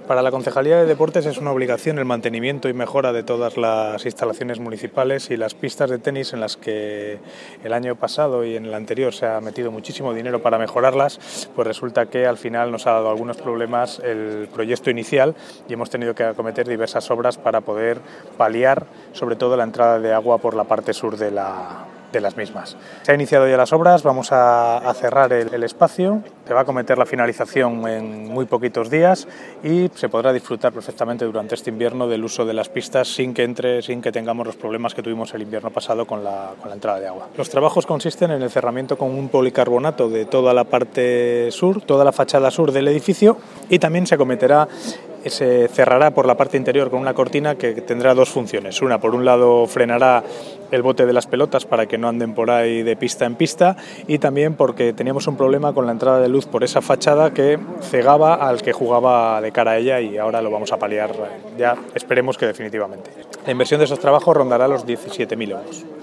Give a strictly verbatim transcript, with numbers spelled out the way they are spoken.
Para la Concejalía de Deportes es una obligación el mantenimiento y mejora de todas las instalaciones municipales y las pistas de tenis en las que el año pasado y en el anterior se ha metido muchísimo dinero para mejorarlas, pues resulta que al final nos ha dado algunos problemas el proyecto inicial y hemos tenido que acometer diversas obras para poder paliar sobre todo la entrada de agua por la parte sur de la de las mismas. Se han iniciado ya las obras, vamos a, a cerrar el, el espacio, se va a acometer la finalización en muy poquitos días y se podrá disfrutar perfectamente durante este invierno del uso de las pistas sin que entre, sin que tengamos los problemas que tuvimos el invierno pasado con la, con la entrada de agua. Los trabajos consisten en el cerramiento con un policarbonato de toda la parte sur, toda la fachada sur del edificio, y también se acometerá se cerrará por la parte interior con una cortina que tendrá dos funciones. Una, por un lado, frenará el bote de las pelotas para que no anden por ahí de pista en pista, y también porque teníamos un problema con la entrada de luz por esa fachada que cegaba al que jugaba de cara a ella, y ahora lo vamos a paliar ya, esperemos que definitivamente. La inversión de esos trabajos rondará los diecisiete mil euros.